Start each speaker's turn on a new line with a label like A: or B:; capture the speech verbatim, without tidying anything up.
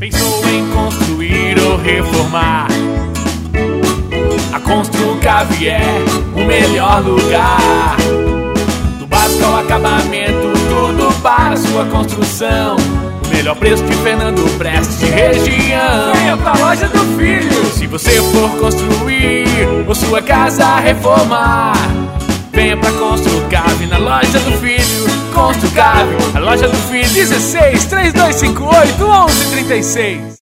A: Pensou em construir ou reformar? A Construcave é o melhor lugar. Do básico ao acabamento, tudo para sua construção. O melhor preço de Fernando Prestes de região. Venha pra loja do Filho. Se você for construir ou sua casa reformar, venha pra Construcave na loja do Filho. Construcave, a loja do Filho. Dezesseis, três dois cinco oito, onze trinta e seis.